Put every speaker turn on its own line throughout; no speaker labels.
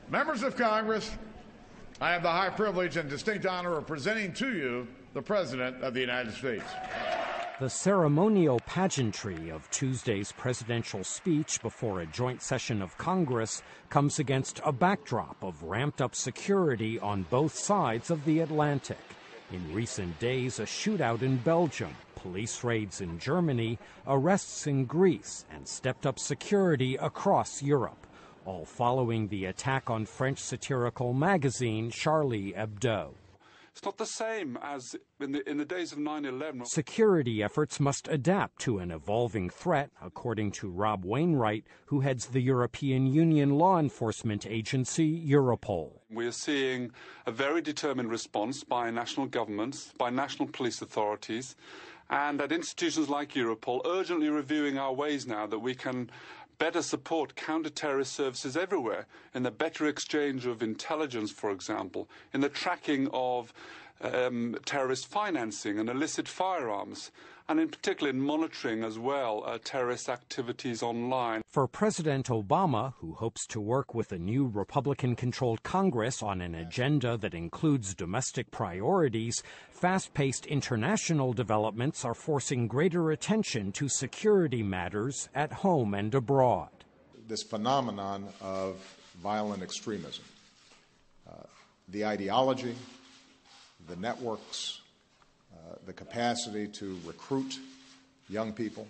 Members of Congress, I have the high privilege and distinct honor of presenting to you the President of the United States.
The ceremonial pageantry of Tuesday's presidential speech before a joint session of Congress comes against a backdrop of ramped-up security on both sides of the Atlantic. In recent days, a shootout in Belgium, police raids in Germany, arrests in Greece, and stepped-up security across Europe, all following the attack on French satirical magazine Charlie Hebdo.
It's not the same as in the days of 9/11.
Security efforts must adapt to an evolving threat, according to Rob Wainwright, who heads the European Union law enforcement agency Europol.
We are seeing a very determined response by national governments, by national police authorities, and at institutions like Europol urgently reviewing our ways now that we can better support counter-terrorist services everywhere, in the better exchange of intelligence, for example, in the tracking of terrorist financing and illicit firearms, and in particular in monitoring as well terrorist activities online.
For President Obama, who hopes to work with a new Republican-controlled Congress on an agenda that includes domestic priorities, fast-paced international developments are forcing greater attention to security matters at home and abroad.
This phenomenon of violent extremism, the ideology, the networks, the capacity to recruit young people.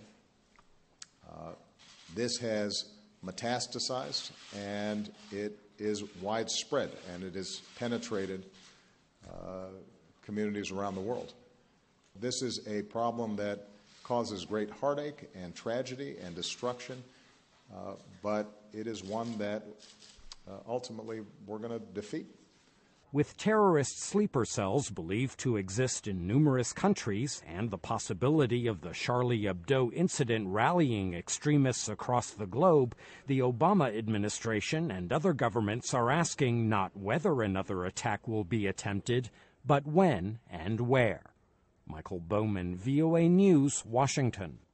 This has metastasized, and it is widespread, and it has penetrated communities around the world. This is a problem that causes great heartache and tragedy and destruction, but it is one that ultimately we're going to defeat.
With terrorist sleeper cells believed to exist in numerous countries and the possibility of the Charlie Hebdo incident rallying extremists across the globe, the Obama administration and other governments are asking not whether another attack will be attempted, but when and where. Michael Bowman, VOA News, Washington.